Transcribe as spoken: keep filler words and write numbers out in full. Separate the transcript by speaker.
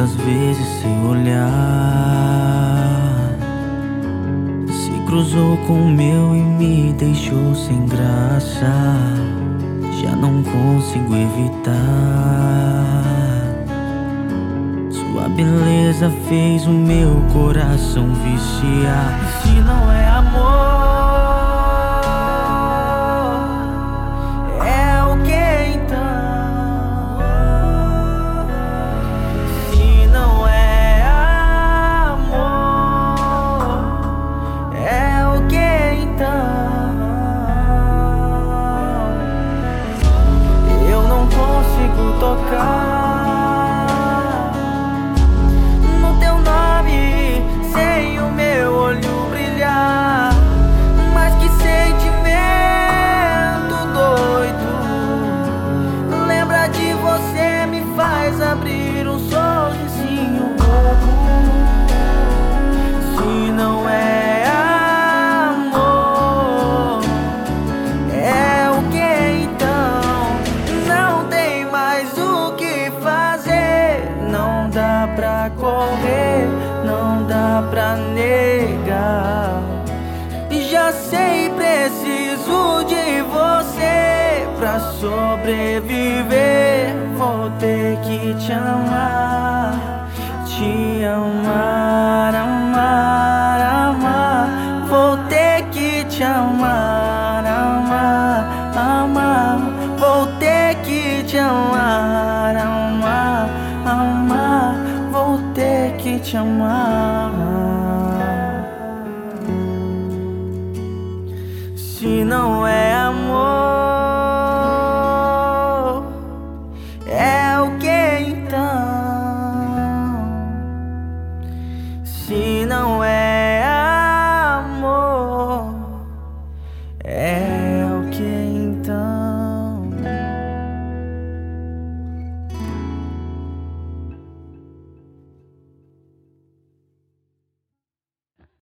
Speaker 1: Quantas vezes seu olhar se cruzou com o meu e me deixou sem graça. Já não consigo evitar. Sua beleza fez o meu coração viciar. E se não é amor, tocar no teu nome sem o meu olho brilhar. Mas que sentimento doido, lembra de você me faz abrir um sorrisinho bobo. Se não é amor, é o que então? Não tem mais o que fazer. Não dá pra correr, não dá pra negar. Já sei, preciso de você pra sobreviver. Vou ter que te amar, te amar, amar, amar. Vou ter que te amar, amar, amar. Vou ter que te amar, amar, amar. Vou ter que te amar.